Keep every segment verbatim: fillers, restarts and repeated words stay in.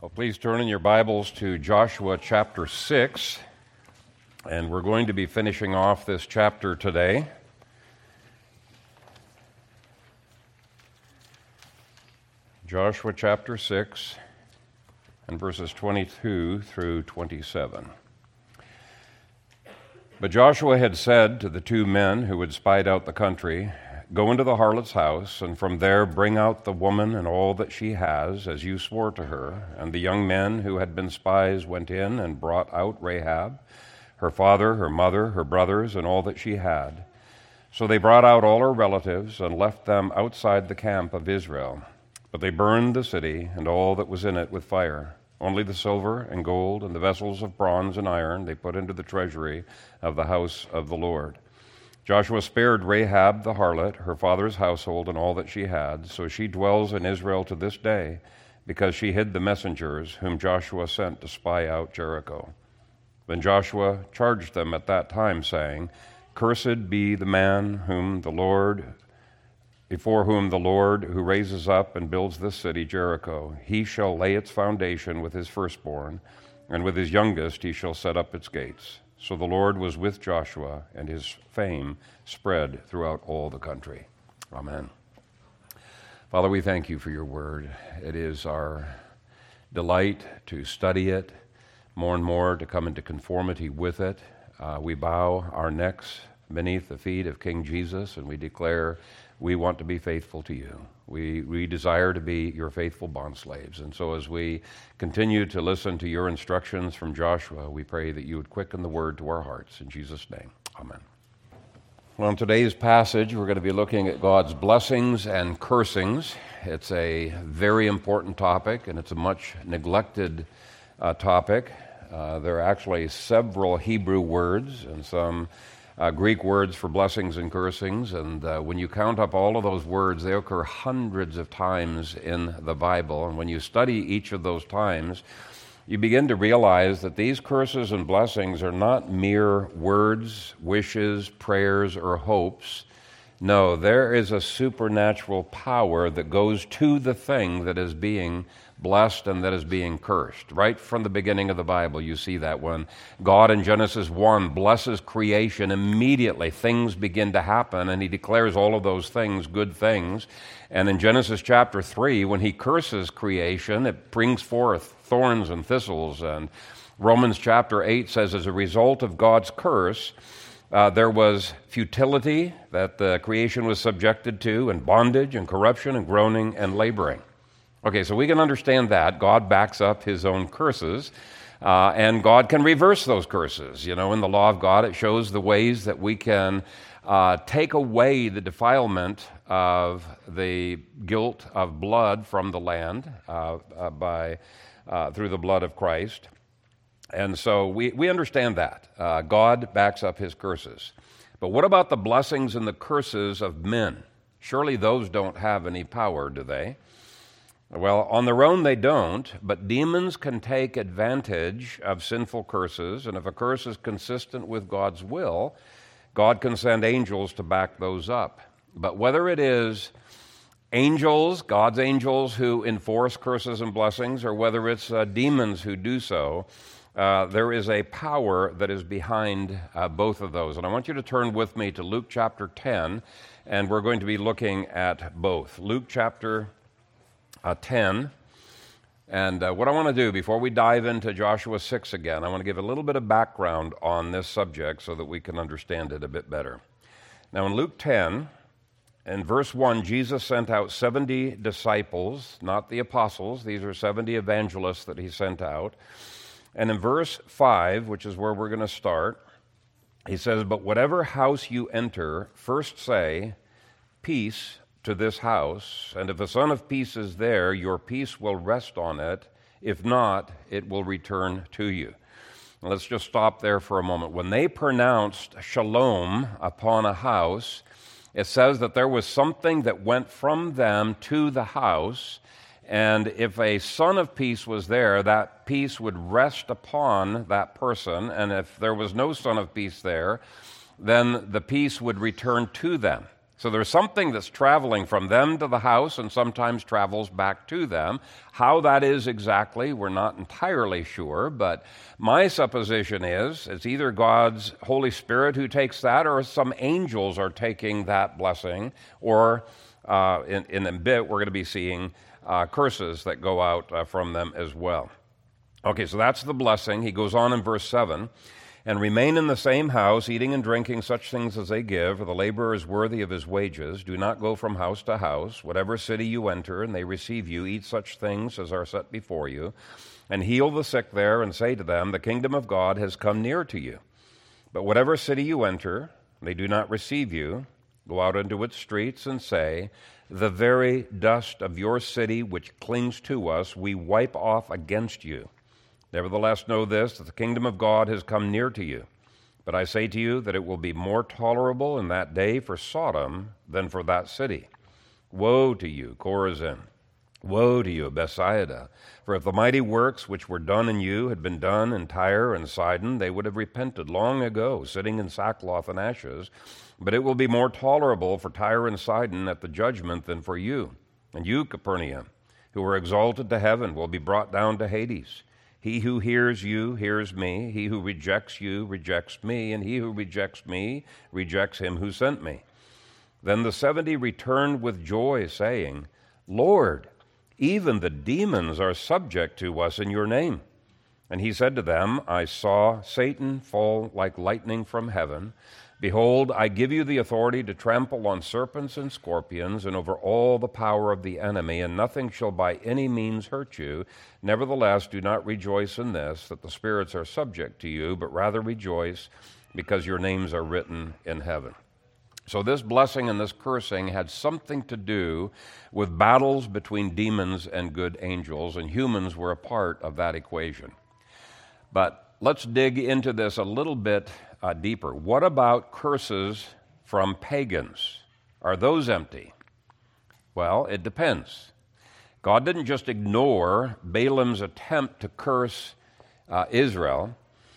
Well, please turn in your Bibles to Joshua chapter six, and we're going to be finishing off this chapter today. Joshua chapter six and verses twenty-two through twenty-seven. But Joshua had said to the two men who had spied out the country, "Go into the harlot's house, and from there bring out the woman and all that she has, as you swore to her." And the young men who had been spies went in and brought out Rahab, her father, her mother, her brothers, and all that she had. So they brought out all her relatives and left them outside the camp of Israel. But they burned the city and all that was in it with fire. Only the silver and gold and the vessels of bronze and iron they put into the treasury of the house of the Lord. Joshua spared Rahab the harlot, her father's household, and all that she had. So she dwells in Israel to this day, because she hid the messengers whom Joshua sent to spy out Jericho. Then Joshua charged them at that time, saying, "Cursed be the man whom the Lord, before whom the Lord, who raises up and builds this city, Jericho. He shall lay its foundation with his firstborn, and with his youngest he shall set up its gates." So the Lord was with Joshua, and his fame spread throughout all the country. Amen. Father, we thank you for your word. It is our delight to study it, more and more to come into conformity with it. Uh, we bow our necks beneath the feet of King Jesus, and we declare we want to be faithful to you. We, we desire to be your faithful bondslaves. And so as we continue to listen to your instructions from Joshua, we pray that you would quicken the word to our hearts. In Jesus' name, amen. Well, in today's passage, we're going to be looking at God's blessings and cursings. It's a very important topic, and it's a much neglected uh, topic. Uh, there are actually several Hebrew words and some Uh, Greek words for blessings and cursings, and uh, when you count up all of those words, they occur hundreds of times in the Bible, and when you study each of those times, you begin to realize that these curses and blessings are not mere words, wishes, prayers, or hopes. No, there is a supernatural power that goes to the thing that is being blessed and that is being cursed. Right from the beginning of the Bible, you see that when God in Genesis one blesses creation, immediately things begin to happen, and he declares all of those things good things. And in Genesis chapter three, when he curses creation, it brings forth thorns and thistles. And Romans chapter eight says, as a result of God's curse, Uh, there was futility that the creation was subjected to, and bondage and corruption and groaning and laboring. Okay, so we can understand that. God backs up his own curses, uh, and God can reverse those curses. You know, in the law of God, it shows the ways that we can uh, take away the defilement of the guilt of blood from the land uh, uh, by uh, through the blood of Christ. And so we, we understand that. Uh, God backs up his curses. But what about the blessings and the curses of men? Surely those don't have any power, do they? Well, on their own they don't, but demons can take advantage of sinful curses, and if a curse is consistent with God's will, God can send angels to back those up. But whether it is angels, God's angels who enforce curses and blessings, or whether it's uh, demons who do so, Uh, there is a power that is behind uh, both of those. And I want you to turn with me to Luke chapter ten, and we're going to be looking at both. Luke chapter uh, ten, and uh, what I want to do before we dive into Joshua six again, I want to give a little bit of background on this subject so that we can understand it a bit better. Now in Luke ten, in verse one, Jesus sent out seventy disciples, not the apostles. These are seventy evangelists that he sent out. And in verse five, which is where we're going to start, he says, "But whatever house you enter, first say, 'Peace to this house,' and if the Son of Peace is there, your peace will rest on it. If not, it will return to you." Now, let's just stop there for a moment. When they pronounced shalom upon a house, it says that there was something that went from them to the house, and if a son of peace was there, that peace would rest upon that person, and if there was no son of peace there, then the peace would return to them. So there's something that's traveling from them to the house and sometimes travels back to them. How that is exactly, we're not entirely sure, but my supposition is it's either God's Holy Spirit who takes that, or some angels are taking that blessing, or uh, in, in a bit we're going to be seeing uh, curses that go out uh, from them as well. Okay, so that's the blessing. He goes on in verse seven. And remain in the same house, eating and drinking such things as they give, for the laborer is worthy of his wages. Do not go from house to house. Whatever city you enter, and they receive you, eat such things as are set before you, and heal the sick there, and say to them, the kingdom of God has come near to you. But whatever city you enter, they do not receive you, go out into its streets and say, the very dust of your city which clings to us, we wipe off against you. Nevertheless, know this, that the kingdom of God has come near to you. But I say to you that it will be more tolerable in that day for Sodom than for that city. Woe to you, Chorazin! Woe to you, Bethsaida! For if the mighty works which were done in you had been done in Tyre and Sidon, they would have repented long ago, sitting in sackcloth and ashes. But it will be more tolerable for Tyre and Sidon at the judgment than for you. And you, Capernaum, who were exalted to heaven, will be brought down to Hades. He who hears you hears me. He who rejects you rejects me. And he who rejects me rejects him who sent me. Then the seventy returned with joy, saying, Lord, even the demons are subject to us in your name. And he said to them, I saw Satan fall like lightning from heaven. Behold, I give you the authority to trample on serpents and scorpions and over all the power of the enemy, and nothing shall by any means hurt you. Nevertheless, do not rejoice in this, that the spirits are subject to you, but rather rejoice because your names are written in heaven. So this blessing and this cursing had something to do with battles between demons and good angels, and humans were a part of that equation. But let's dig into this a little bit uh, deeper. What about curses from pagans? Are those empty? Well, it depends. God didn't just ignore Balaam's attempt to curse uh, Israel.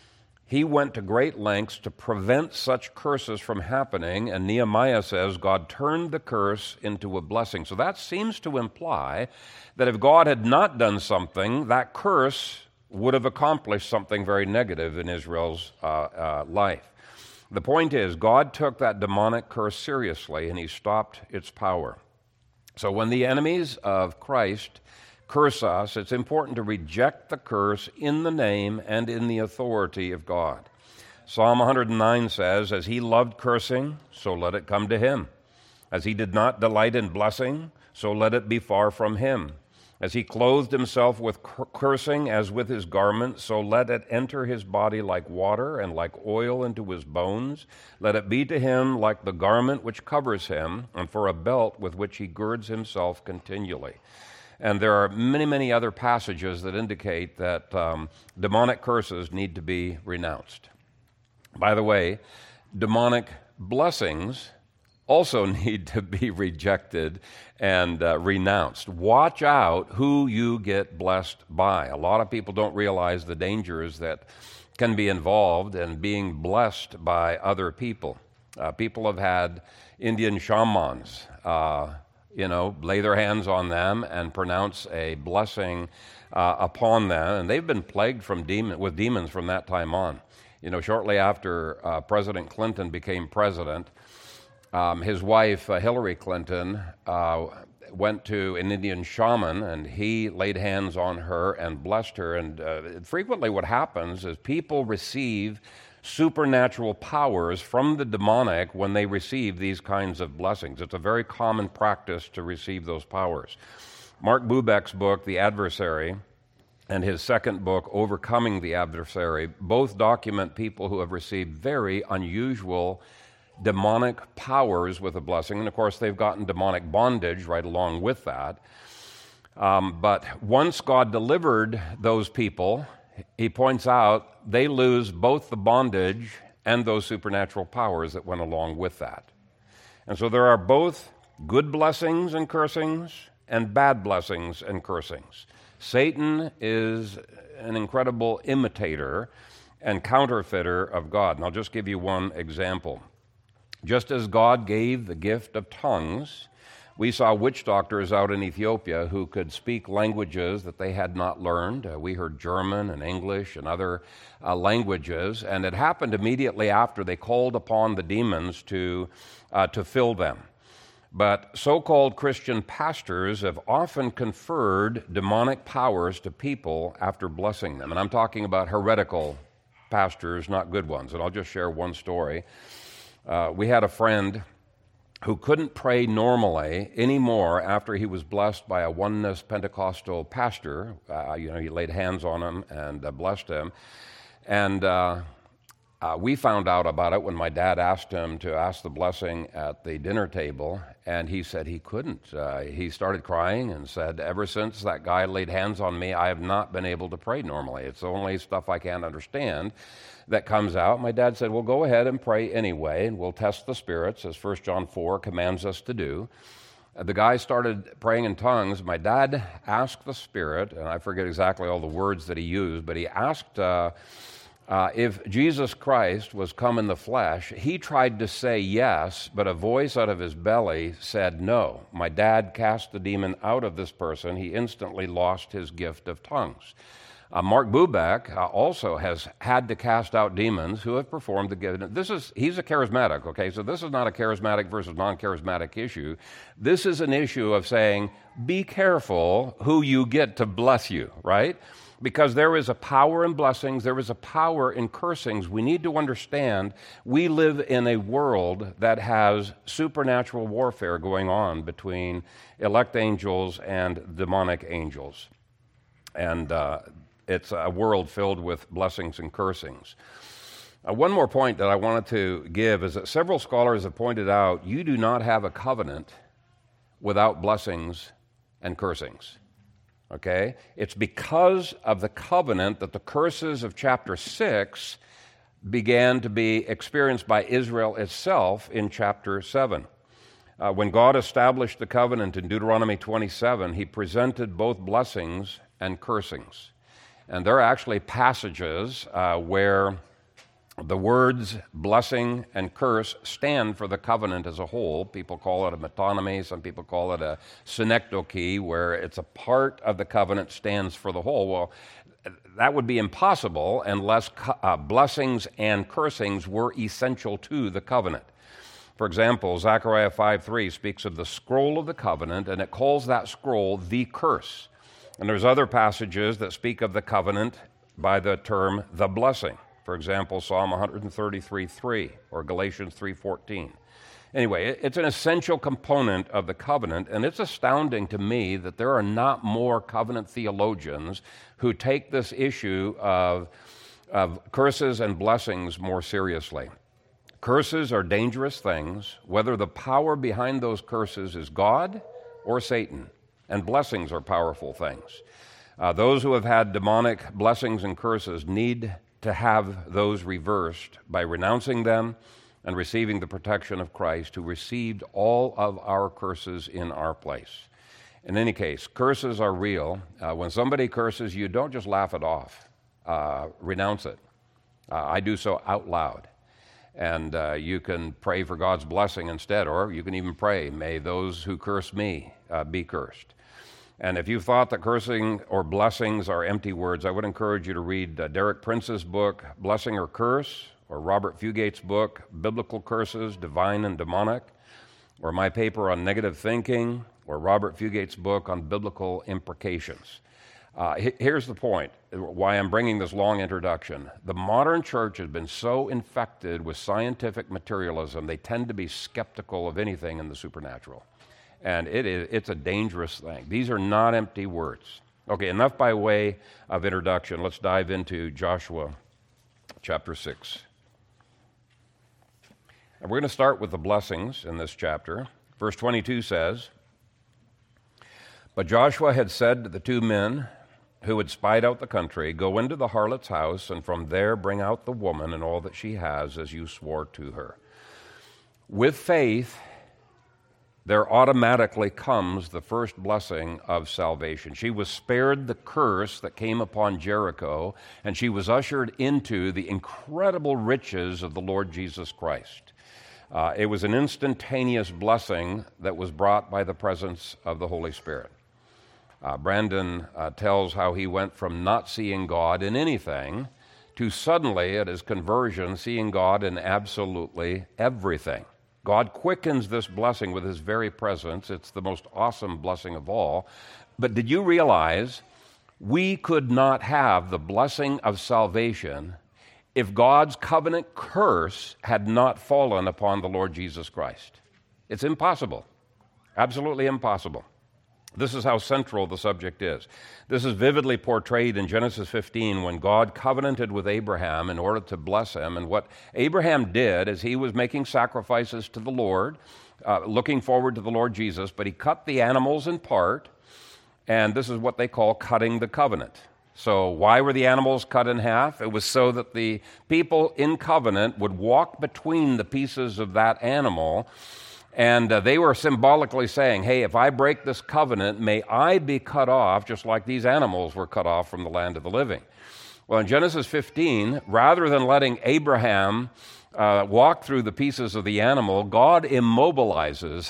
He went to great lengths to prevent such curses from happening, and Nehemiah says God turned the curse into a blessing. So that seems to imply that if God had not done something, that curse would have accomplished something very negative in Israel's uh, uh, life. The point is, God took that demonic curse seriously, and he stopped its power. So when the enemies of Christ curse us, it's important to reject the curse in the name and in the authority of God. Psalm one hundred nine says, as he loved cursing, so let it come to him. As he did not delight in blessing, so let it be far from him. As he clothed himself with cursing as with his garment, so let it enter his body like water and like oil into his bones. Let it be to him like the garment which covers him, and for a belt with which he girds himself continually. And there are many, many other passages that indicate that um, demonic curses need to be renounced. By the way, demonic blessings also need to be rejected and uh, renounced. Watch out who you get blessed by. A lot of people don't realize the dangers that can be involved in being blessed by other people. Uh, people have had Indian shamans, uh, you know, lay their hands on them and pronounce a blessing uh, upon them, and they've been plagued from demon, with demons from that time on. You know, shortly after uh, President Clinton became president, Um, his wife, uh, Hillary Clinton, uh, went to an Indian shaman, and he laid hands on her and blessed her. And uh, frequently what happens is people receive supernatural powers from the demonic when they receive these kinds of blessings. It's a very common practice to receive those powers. Mark Bubeck's book, The Adversary, and his second book, Overcoming the Adversary, both document people who have received very unusual demonic powers with a blessing, and of course they've gotten demonic bondage right along with that. Um, but once God delivered those people, he points out they lose both the bondage and those supernatural powers that went along with that. And so there are both good blessings and cursings and bad blessings and cursings. Satan is an incredible imitator and counterfeiter of God. And I'll just give you one example. Just as God gave the gift of tongues, we saw witch doctors out in Ethiopia who could speak languages that they had not learned. Uh, we heard German and English and other uh, languages, and it happened immediately after they called upon the demons to, uh, to fill them. But so-called Christian pastors have often conferred demonic powers to people after blessing them. And I'm talking about heretical pastors, not good ones. And I'll just share one story. Uh, we had a friend who couldn't pray normally anymore after he was blessed by a oneness Pentecostal pastor. Uh, you know, he laid hands on him and uh, blessed him. And uh, uh, we found out about it when my dad asked him to ask the blessing at the dinner table, and he said he couldn't. Uh, he started crying and said, ever since that guy laid hands on me, I have not been able to pray normally. It's the only stuff I can't understand that comes out. My dad said, well, go ahead and pray anyway, and we'll test the spirits, as First John four commands us to do. Uh, the guy started praying in tongues. My dad asked the Spirit, and I forget exactly all the words that he used, but he asked uh, uh, if Jesus Christ was come in the flesh. He tried to say yes, but a voice out of his belly said no. My dad cast the demon out of this person. He instantly lost his gift of tongues. Uh, Mark Bubeck uh, also has had to cast out demons who have performed the gift. This is he's a charismatic, okay? So this is not a charismatic versus non-charismatic issue. This is an issue of saying, be careful who you get to bless you, right? Because there is a power in blessings, there is a power in cursings. We need to understand we live in a world that has supernatural warfare going on between elect angels and demonic angels. And uh, it's a world filled with blessings and cursings. Uh, one more point that I wanted to give is that several scholars have pointed out you do not have a covenant without blessings and cursings. Okay? It's because of the covenant that the curses of chapter six began to be experienced by Israel itself in chapter seven. Uh, when God established the covenant in Deuteronomy twenty-seven, he presented both blessings and cursings. And there are actually passages uh, where the words blessing and curse stand for the covenant as a whole. People call it a metonymy, some people call it a synecdoche, where it's a part of the covenant stands for the whole. Well, that would be impossible unless uh, blessings and cursings were essential to the covenant. For example, Zechariah five three speaks of the scroll of the covenant, and it calls that scroll the curse. And there's other passages that speak of the covenant by the term the blessing. For example, Psalm one thirty-three three or Galatians three fourteen. Anyway, it's an essential component of the covenant, and it's astounding to me that there are not more covenant theologians who take this issue of, of curses and blessings more seriously. Curses are dangerous things, whether the power behind those curses is God or Satan. And blessings are powerful things. Uh, those who have had demonic blessings and curses need to have those reversed by renouncing them and receiving the protection of Christ, who received all of our curses in our place. In any case, curses are real. Uh, when somebody curses you, don't just laugh it off. Uh, renounce it. Uh, I do so out loud. And uh, you can pray for God's blessing instead, or you can even pray, may those who curse me uh, be cursed. And if you thought that cursing or blessings are empty words, I would encourage you to read uh, Derek Prince's book, Blessing or Curse, or Robert Fugate's book, Biblical Curses, Divine and Demonic, or my paper on negative thinking, or Robert Fugate's book on biblical imprecations. Uh, here's the point, why I'm bringing this long introduction. The modern church has been so infected with scientific materialism, they tend to be skeptical of anything in the supernatural. And it is, it's a dangerous thing. These are not empty words. Okay, enough by way of introduction. Let's dive into Joshua chapter six. And we're going to start with the blessings in this chapter. Verse twenty-two says, "But Joshua had said to the two men who had spied out the country, 'Go into the harlot's house, and from there bring out the woman and all that she has, as you swore to her.' With faith, there automatically comes the first blessing of salvation. She was spared the curse that came upon Jericho, and she was ushered into the incredible riches of the Lord Jesus Christ. Uh, it was an instantaneous blessing that was brought by the presence of the Holy Spirit. Uh, Brandon uh, tells how he went from not seeing God in anything to suddenly, at his conversion, seeing God in absolutely everything. God quickens this blessing with his very presence. It's the most awesome blessing of all. But did you realize we could not have the blessing of salvation if God's covenant curse had not fallen upon the Lord Jesus Christ? It's impossible. Absolutely impossible. This is how central the subject is. This is vividly portrayed in Genesis fifteen when God covenanted with Abraham in order to bless him. And what Abraham did is he was making sacrifices to the Lord, uh, looking forward to the Lord Jesus, but he cut the animals in part, and this is what they call cutting the covenant. So why were the animals cut in half? It was so that the people in covenant would walk between the pieces of that animal. And uh, they were symbolically saying, hey, if I break this covenant, may I be cut off just like these animals were cut off from the land of the living. Well, in Genesis fifteen, rather than letting Abraham uh, walk through the pieces of the animal, God immobilizes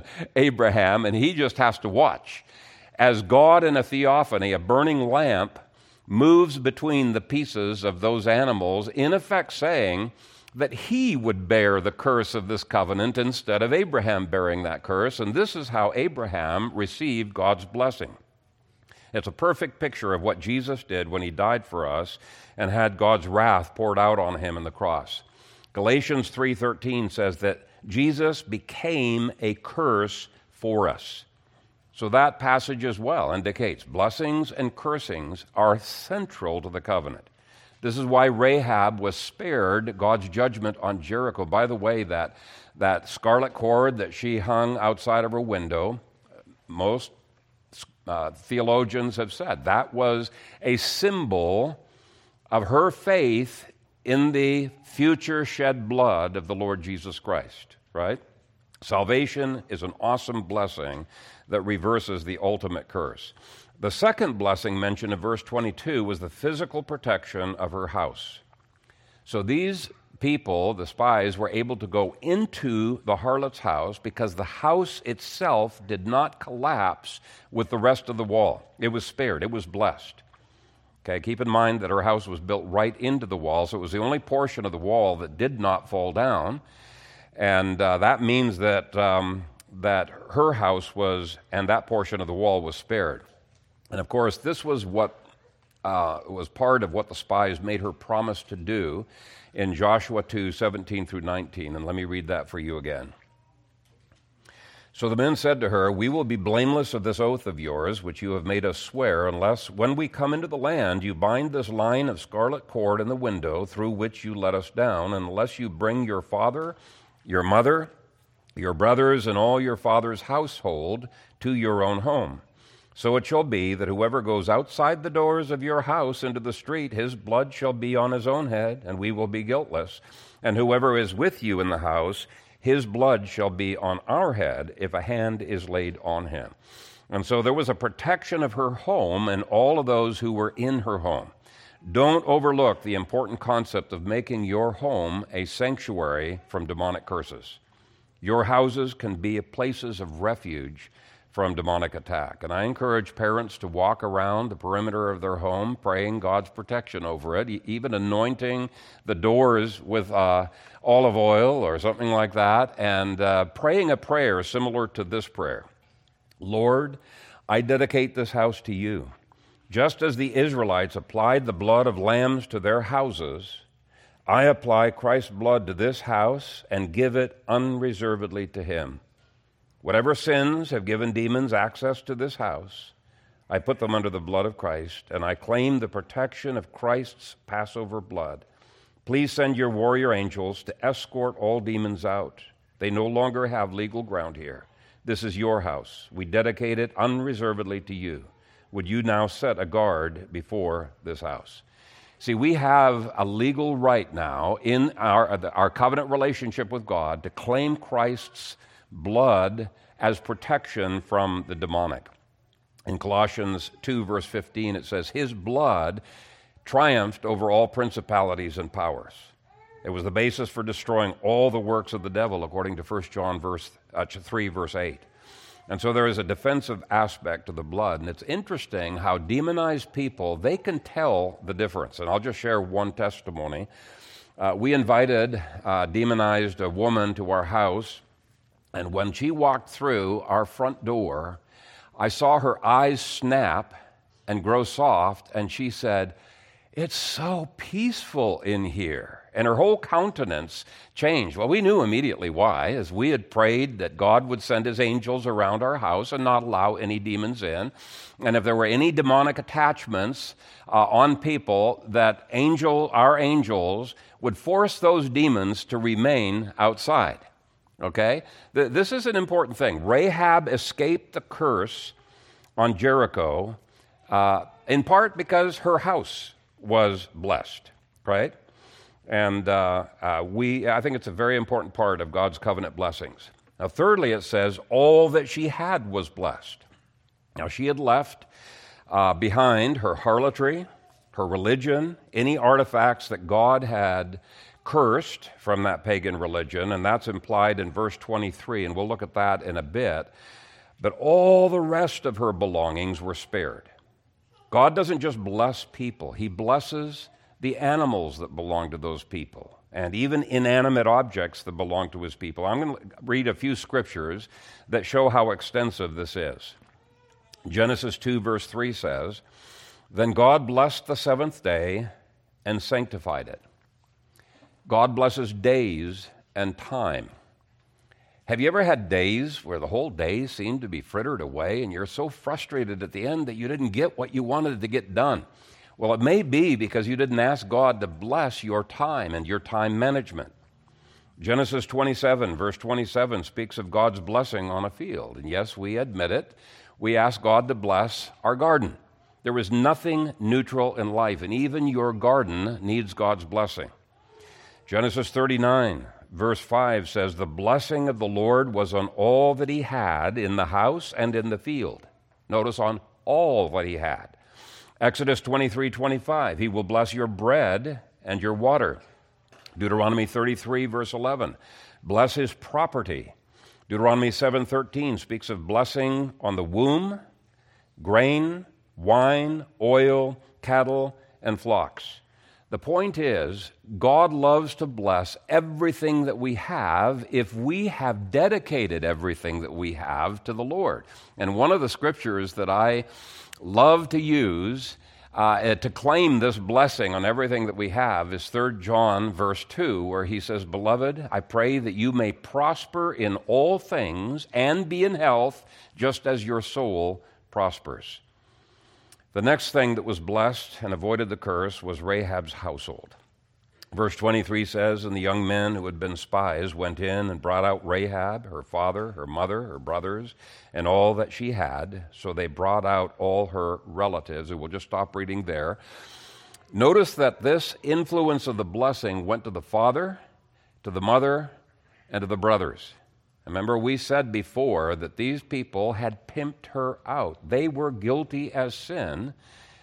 Abraham, and he just has to watch. As God in a theophany, a burning lamp, moves between the pieces of those animals, in effect saying that he would bear the curse of this covenant instead of Abraham bearing that curse. And this is how Abraham received God's blessing. It's a perfect picture of what Jesus did when he died for us and had God's wrath poured out on him in the cross. Galatians three thirteen says that Jesus became a curse for us. So that passage as well indicates blessings and cursings are central to the covenant. This is why Rahab was spared God's judgment on Jericho. By the way, that, that scarlet cord that she hung outside of her window, most uh, theologians have said that was a symbol of her faith in the future shed blood of the Lord Jesus Christ, right? Salvation is an awesome blessing that reverses the ultimate curse. The second blessing mentioned in verse twenty-two was the physical protection of her house. So these people, the spies, were able to go into the harlot's house because the house itself did not collapse with the rest of the wall. It was spared. It was blessed. Okay, keep in mind that her house was built right into the wall, so it was the only portion of the wall that did not fall down. And uh, that means that, um, that her house was, and that portion of the wall was spared. And of course, this was what uh, was part of what the spies made her promise to do in Joshua two, seventeen through nineteen. And let me read that for you again. So the men said to her, we will be blameless of this oath of yours, which you have made us swear, unless when we come into the land you bind this line of scarlet cord in the window through which you let us down, unless you bring your father, your mother, your brothers, and all your father's household to your own home. So it shall be that whoever goes outside the doors of your house into the street, his blood shall be on his own head, and we will be guiltless. And whoever is with you in the house, his blood shall be on our head if a hand is laid on him. And so there was a protection of her home and all of those who were in her home. Don't overlook the important concept of making your home a sanctuary from demonic curses. Your houses can be places of refuge from demonic attack. And I encourage parents to walk around the perimeter of their home praying God's protection over it, even anointing the doors with uh, olive oil or something like that, and uh, praying a prayer similar to this prayer. Lord, I dedicate this house to you. Just as the Israelites applied the blood of lambs to their houses, I apply Christ's blood to this house and give it unreservedly to him. Whatever sins have given demons access to this house, I put them under the blood of Christ, and I claim the protection of Christ's Passover blood. Please send your warrior angels to escort all demons out. They no longer have legal ground here. This is your house. We dedicate it unreservedly to you. Would you now set a guard before this house? See, we have a legal right now in our, our covenant relationship with God to claim Christ's blood as protection from the demonic. In Colossians two, verse fifteen, it says, his blood triumphed over all principalities and powers. It was the basis for destroying all the works of the devil, according to First John verse, uh, three, verse eight. And so there is a defensive aspect to the blood. And it's interesting how demonized people, they can tell the difference. And I'll just share one testimony. Uh, we invited a demonized a woman to our house, and when she walked through our front door, I saw her eyes snap and grow soft, and she said, "It's so peaceful in here." And her whole countenance changed. Well, we knew immediately why, as we had prayed that God would send his angels around our house and not allow any demons in. And if there were any demonic attachments uh, on people, that angel, our angels would force those demons to remain outside. Okay? Th- this is an important thing. Rahab escaped the curse on Jericho uh, in part because her house was blessed, right? And uh, uh, we, I think it's a very important part of God's covenant blessings. Now, thirdly, it says, all that she had was blessed. Now, she had left uh, behind her harlotry, her religion, any artifacts that God had cursed from that pagan religion, and that's implied in verse twenty-three, and we'll look at that in a bit. But all the rest of her belongings were spared. God doesn't just bless people, he blesses the animals that belong to those people, and even inanimate objects that belong to his people. I'm going to read a few scriptures that show how extensive this is. Genesis two, verse three says, "Then God blessed the seventh day and sanctified it." God blesses days and time. Have you ever had days where the whole day seemed to be frittered away and you're so frustrated at the end that you didn't get what you wanted to get done? Well, it may be because you didn't ask God to bless your time and your time management. Genesis twenty-seven, verse twenty-seven speaks of God's blessing on a field. And yes, we admit it. We ask God to bless our garden. There is nothing neutral in life, and even your garden needs God's blessing. Genesis thirty-nine, verse five says, "The blessing of the Lord was on all that he had in the house and in the field." Notice, on all that he had. Exodus twenty-three, twenty-five, "He will bless your bread and your water." Deuteronomy thirty-three, verse eleven, "Bless his property." Deuteronomy seven, thirteen speaks of blessing on the womb, grain, wine, oil, cattle, and flocks. The point is, God loves to bless everything that we have if we have dedicated everything that we have to the Lord. And one of the scriptures that I love to use uh, to claim this blessing on everything that we have is Third John verse two, where he says, "Beloved, I pray that you may prosper in all things and be in health, just as your soul prospers." The next thing that was blessed and avoided the curse was Rahab's household. Verse twenty-three says, "And the young men who had been spies went in and brought out Rahab, her father, her mother, her brothers, and all that she had. So they brought out all her relatives." And we'll just stop reading there. Notice that this influence of the blessing went to the father, to the mother, and to the brothers. Remember, we said before that these people had pimped her out. They were guilty as sin,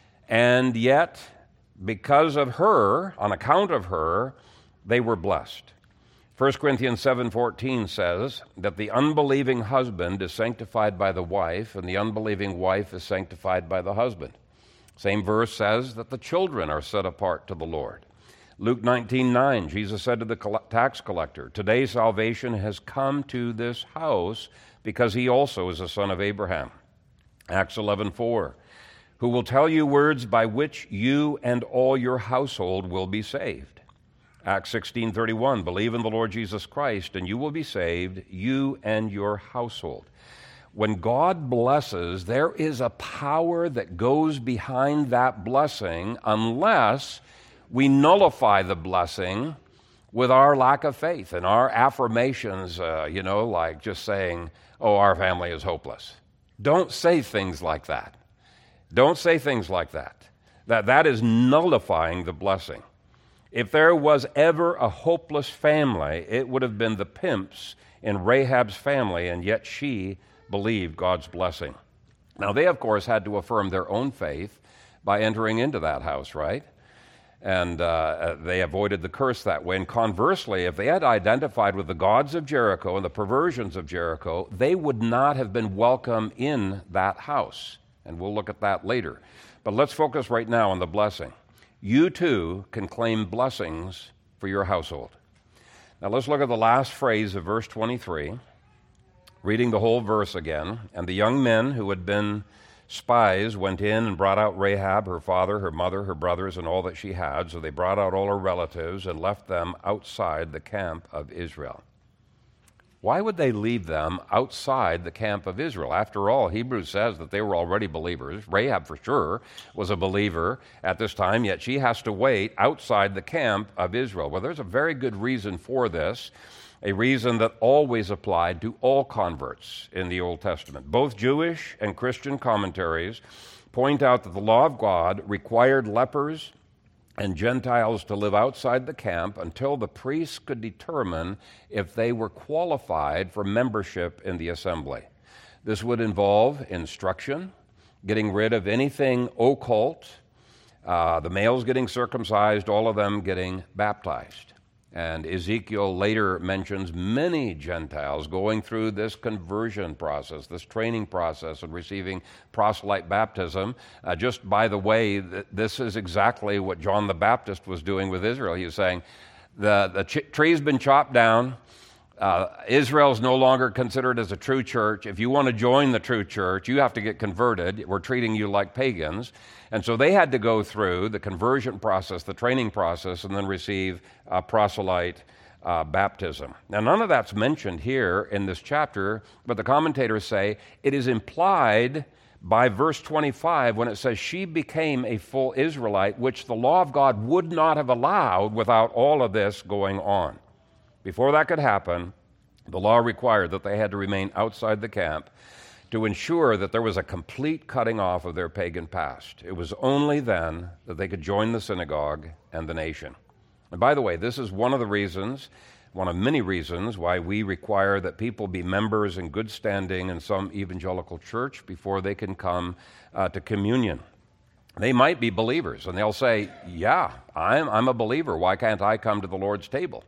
and yet, because of her, on account of her, they were blessed. First Corinthians seven fourteen says that the unbelieving husband is sanctified by the wife, and the unbelieving wife is sanctified by the husband. Same verse says that the children are set apart to the Lord. Luke nineteen nine, Jesus said to the tax collector, "Today salvation has come to this house because he also is a son of Abraham." Acts eleven four, "Who will tell you words by which you and all your household will be saved." Acts sixteen thirty-one, "Believe in the Lord Jesus Christ and you will be saved, you and your household." When God blesses, there is a power that goes behind that blessing unless we nullify the blessing with our lack of faith and our affirmations, uh, you know, like just saying, "Oh, our family is hopeless." Don't say things like that. Don't say things like that. That, that is nullifying the blessing. If there was ever a hopeless family, it would have been the pimps in Rahab's family, and yet she believed God's blessing. Now, they, of course, had to affirm their own faith by entering into that house, right? And uh, they avoided the curse that way. And conversely, if they had identified with the gods of Jericho and the perversions of Jericho, they would not have been welcome in that house. And we'll look at that later. But let's focus right now on the blessing. You too can claim blessings for your household. Now let's look at the last phrase of verse twenty-three, reading the whole verse again. And the young men who had been spies went in and brought out Rahab, her father, her mother, her brothers, and all that she had. So they brought out all her relatives and left them outside the camp of Israel. Why would they leave them outside the camp of Israel? After all, Hebrews says that they were already believers. Rahab, for sure, was a believer at this time, yet she has to wait outside the camp of Israel. Well, there's a very good reason for this, a reason that always applied to all converts in the Old Testament. Both Jewish and Christian commentaries point out that the law of God required lepers and Gentiles to live outside the camp until the priests could determine if they were qualified for membership in the assembly. This would involve instruction, getting rid of anything occult, uh, the males getting circumcised, all of them getting baptized. And Ezekiel later mentions many Gentiles going through this conversion process, this training process, and receiving proselyte baptism. Uh, just by the way, th- this is exactly what John the Baptist was doing with Israel. He was saying, the, the ch- tree's been chopped down. Uh, Israel's no longer considered as a true church. If you want to join the true church, you have to get converted. We're treating you like pagans. And so they had to go through the conversion process, the training process, and then receive uh, proselyte uh, baptism. Now, none of that's mentioned here in this chapter, but the commentators say it is implied by verse twenty-five when it says she became a full Israelite, which the law of God would not have allowed without all of this going on. Before that could happen, the law required that they had to remain outside the camp to ensure that there was a complete cutting off of their pagan past. It was only then that they could join the synagogue and the nation. And by the way, this is one of the reasons, one of many reasons, why we require that people be members in good standing in some evangelical church before they can come uh, to communion. They might be believers, and they'll say, yeah, I'm, I'm a believer. Why can't I come to the Lord's table?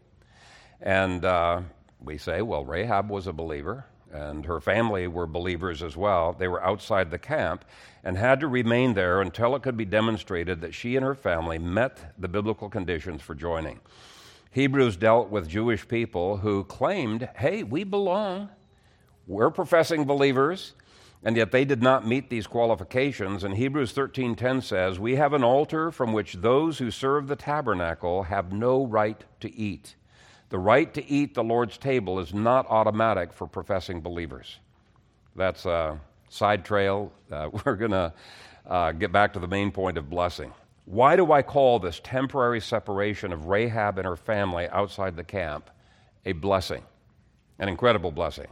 And uh, we say, well, Rahab was a believer, and her family were believers as well. They were outside the camp and had to remain there until it could be demonstrated that she and her family met the biblical conditions for joining. Hebrews dealt with Jewish people who claimed, hey, we belong. We're professing believers, and yet they did not meet these qualifications. And Hebrews thirteen ten says, we have an altar from which those who serve the tabernacle have no right to eat. The right to eat the Lord's table is not automatic for professing believers. That's a side trail. Uh, we're going to uh, get back to the main point of blessing. Why do I call this temporary separation of Rahab and her family outside the camp a blessing, an incredible blessing?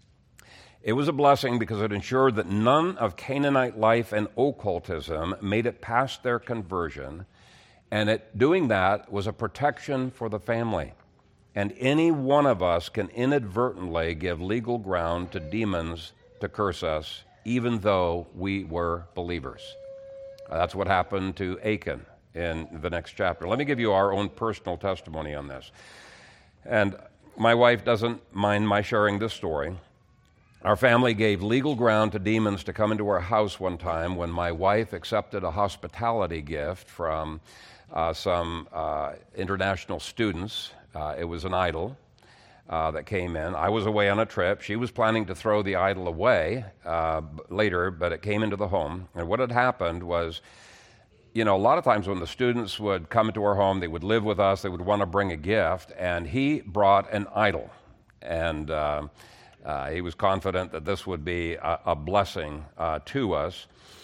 It was a blessing because it ensured that none of Canaanite life and occultism made it past their conversion, and it, doing that was a protection for the family. And any one of us can inadvertently give legal ground to demons to curse us, even though we were believers. Uh, that's what happened to Achan in the next chapter. Let me give you our own personal testimony on this. And my wife doesn't mind my sharing this story. Our family gave legal ground to demons to come into our house one time when my wife accepted a hospitality gift from uh, some uh, international students. Uh, it was an idol uh, that came in. I was away on a trip. She was planning to throw the idol away uh, later, but it came into the home. And what had happened was, you know, a lot of times when the students would come into our home, they would live with us, they would want to bring a gift, and he brought an idol. And uh, uh, he was confident that this would be a, a blessing uh, to us.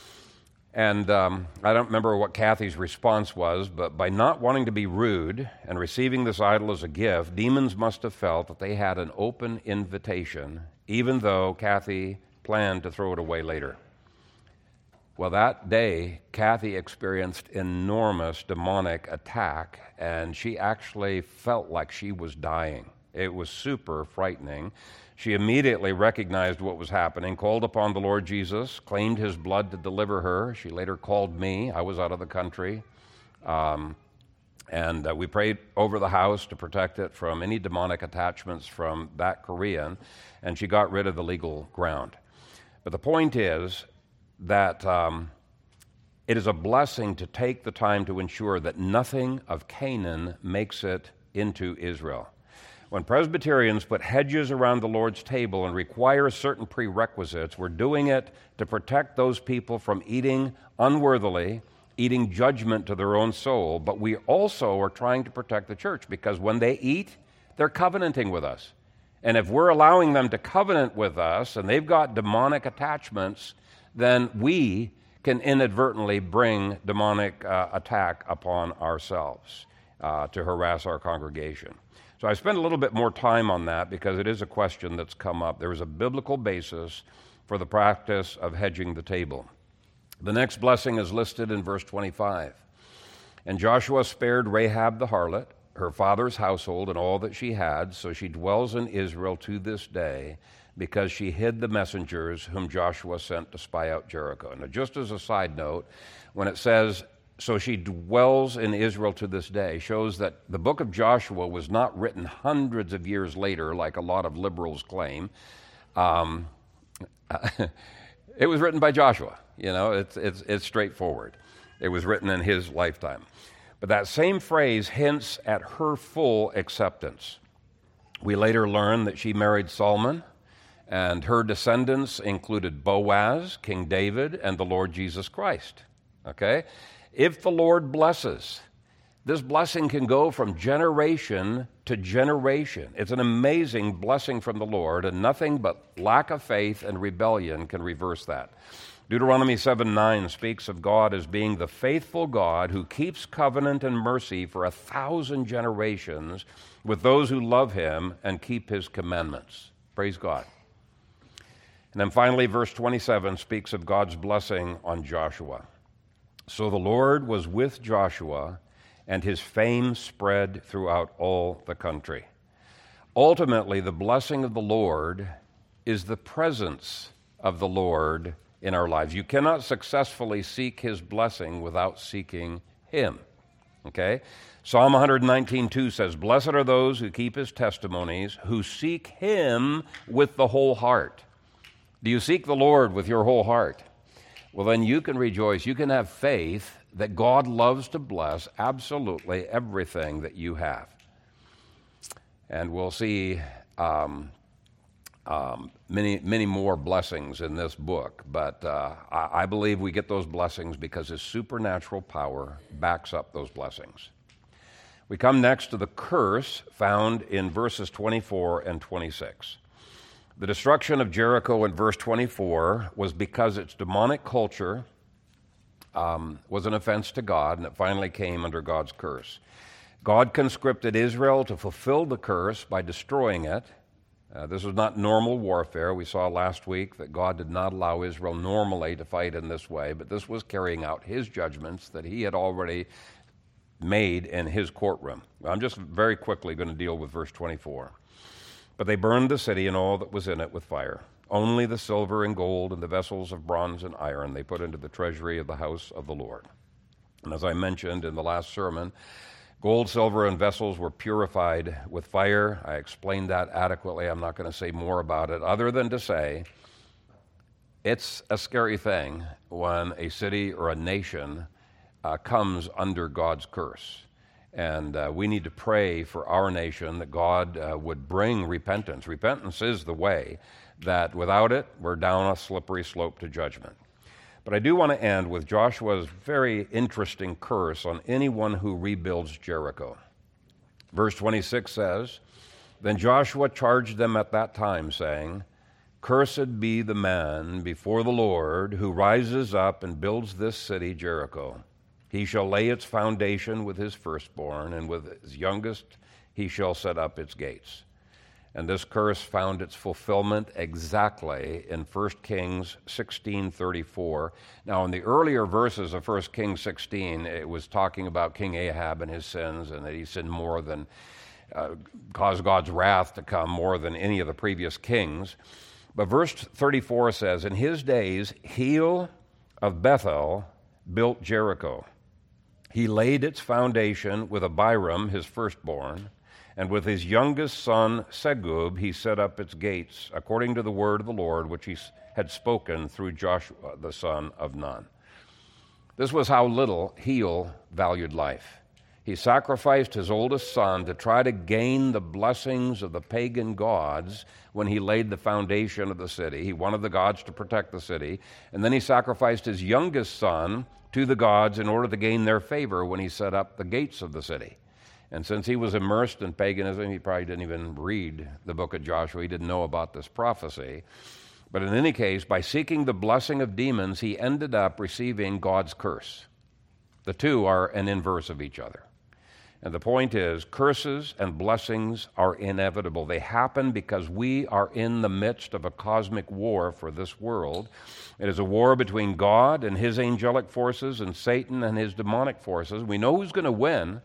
And um, I don't remember what Kathy's response was, but by not wanting to be rude and receiving this idol as a gift, demons must have felt that they had an open invitation, even though Kathy planned to throw it away later. Well, that day, Kathy experienced enormous demonic attack, and she actually felt like she was dying. It was super frightening. She immediately recognized what was happening, called upon the Lord Jesus, claimed his blood to deliver her. She later called me. I was out of the country. Um, And uh, we prayed over the house to protect it from any demonic attachments from that Korean, and she got rid of the legal ground. But the point is that um, it is a blessing to take the time to ensure that nothing of Canaan makes it into Israel. When Presbyterians put hedges around the Lord's table and require certain prerequisites, we're doing it to protect those people from eating unworthily, eating judgment to their own soul, but we also are trying to protect the church because when they eat, they're covenanting with us. And if we're allowing them to covenant with us and they've got demonic attachments, then we can inadvertently bring demonic uh, attack upon ourselves uh, to harass our congregation. So I spent a little bit more time on that because it is a question that's come up. There is a biblical basis for the practice of hedging the table. The next blessing is listed in verse twenty-five. And Joshua spared Rahab the harlot, her father's household, and all that she had, so she dwells in Israel to this day, because she hid the messengers whom Joshua sent to spy out Jericho. Now, just as a side note, when it says, so she dwells in Israel to this day, shows that the book of Joshua was not written hundreds of years later, like a lot of liberals claim. Um, it was written by Joshua. You know, it's, it's, it's straightforward. It was written in his lifetime. But that same phrase hints at her full acceptance. We later learn that she married Solomon, and her descendants included Boaz, King David, and the Lord Jesus Christ. Okay? If the Lord blesses, this blessing can go from generation to generation. It's an amazing blessing from the Lord, and nothing but lack of faith and rebellion can reverse that. Deuteronomy seven nine speaks of God as being the faithful God who keeps covenant and mercy for a thousand generations with those who love him and keep his commandments. Praise God. And then finally, verse twenty-seven speaks of God's blessing on Joshua. So the Lord was with Joshua, and his fame spread throughout all the country. Ultimately, the blessing of the Lord is the presence of the Lord in our lives. You cannot successfully seek his blessing without seeking him. Okay? Psalm one nineteen two says, blessed are those who keep his testimonies, who seek him with the whole heart. Do you seek the Lord with your whole heart? Well, then you can rejoice. You can have faith that God loves to bless absolutely everything that you have. And we'll see um, um, many, many more blessings in this book. But uh, I, I believe we get those blessings because his supernatural power backs up those blessings. We come next to the curse found in verses twenty-four and twenty-six. The destruction of Jericho in verse twenty-four was because its demonic culture um, was an offense to God, and it finally came under God's curse. God conscripted Israel to fulfill the curse by destroying it. Uh, this was not normal warfare. We saw last week that God did not allow Israel normally to fight in this way, but this was carrying out his judgments that he had already made in his courtroom. I'm just very quickly going to deal with verse twenty-four. But they burned the city and all that was in it with fire. Only the silver and gold and the vessels of bronze and iron they put into the treasury of the house of the Lord. And as I mentioned in the last sermon, gold, silver, and vessels were purified with fire. I explained that adequately. I'm not going to say more about it other than to say it's a scary thing when a city or a nation uh, comes under God's curse. And uh, we need to pray for our nation that God uh, would bring repentance. Repentance is the way, that without it, we're down a slippery slope to judgment. But I do want to end with Joshua's very interesting curse on anyone who rebuilds Jericho. Verse twenty-six says, Then Joshua charged them at that time, saying, Cursed be the man before the Lord who rises up and builds this city Jericho. He shall lay its foundation with his firstborn, and with his youngest he shall set up its gates. And this curse found its fulfillment exactly in First Kings sixteen thirty-four. Now, in the earlier verses of First Kings sixteen, it was talking about King Ahab and his sins, and that he sinned more than, uh, caused God's wrath to come more than any of the previous kings. But verse thirty-four says, In his days, Heel of Bethel built Jericho. He laid its foundation with Abiram, his firstborn, and with his youngest son, Segub, he set up its gates, according to the word of the Lord, which he had spoken through Joshua, the son of Nun. This was how little Heel valued life. He sacrificed his oldest son to try to gain the blessings of the pagan gods when he laid the foundation of the city. He wanted the gods to protect the city. And then he sacrificed his youngest son to the gods in order to gain their favor when he set up the gates of the city. And since he was immersed in paganism, he probably didn't even read the book of Joshua. He didn't know about this prophecy. But in any case, by seeking the blessing of demons, he ended up receiving God's curse. The two are an inverse of each other. And the point is, curses and blessings are inevitable. They happen because we are in the midst of a cosmic war for this world. It is a war between God and his angelic forces and Satan and his demonic forces. We know who's going to win,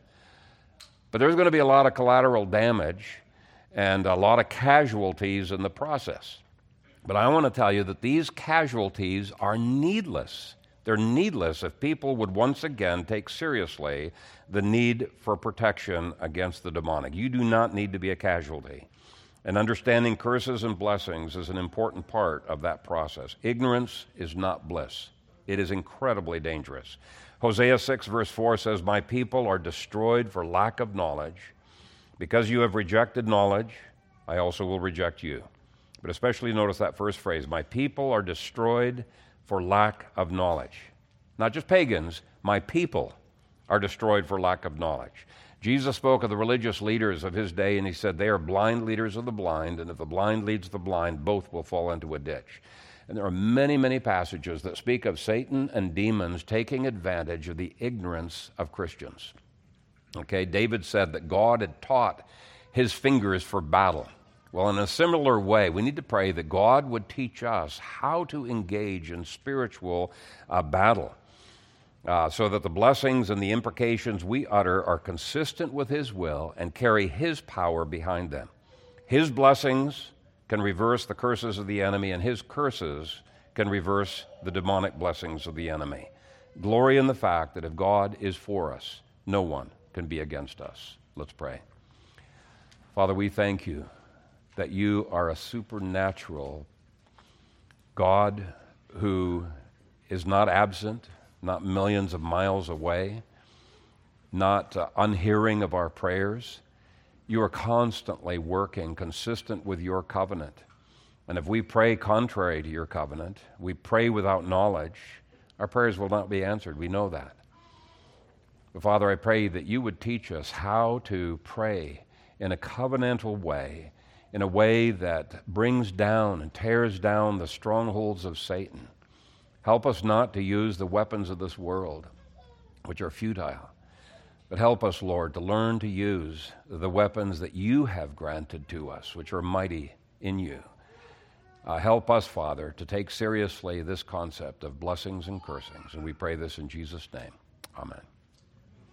but there's going to be a lot of collateral damage and a lot of casualties in the process. But I want to tell you that these casualties are needless. They're needless if people would once again take seriously the need for protection against the demonic. You do not need to be a casualty. And understanding curses and blessings is an important part of that process. Ignorance is not bliss. It is incredibly dangerous. Hosea six verse four says, "My people are destroyed for lack of knowledge. Because you have rejected knowledge, I also will reject you." But especially notice that first phrase, "My people are destroyed for lack of knowledge." Not just pagans, my people are destroyed for lack of knowledge. Jesus spoke of the religious leaders of his day, and he said, they are blind leaders of the blind, and if the blind leads the blind, both will fall into a ditch. And there are many, many passages that speak of Satan and demons taking advantage of the ignorance of Christians. Okay, David said that God had taught his fingers for battle. Well, in a similar way, we need to pray that God would teach us how to engage in spiritual uh, battle uh, so that the blessings and the imprecations we utter are consistent with his will and carry his power behind them. His blessings can reverse the curses of the enemy, and his curses can reverse the demonic blessings of the enemy. Glory in the fact that if God is for us, no one can be against us. Let's pray. Father, we thank you that you are a supernatural God who is not absent, not millions of miles away, not uh, unhearing of our prayers. You are constantly working consistent with your covenant. And if we pray contrary to your covenant, we pray without knowledge, our prayers will not be answered. We know that. But Father, I pray that you would teach us how to pray in a covenantal way, in a way that brings down and tears down the strongholds of Satan. Help us not to use the weapons of this world, which are futile, but help us, Lord, to learn to use the weapons that you have granted to us, which are mighty in you. Uh, help us, Father, to take seriously this concept of blessings and cursings, and we pray this in Jesus' name. Amen.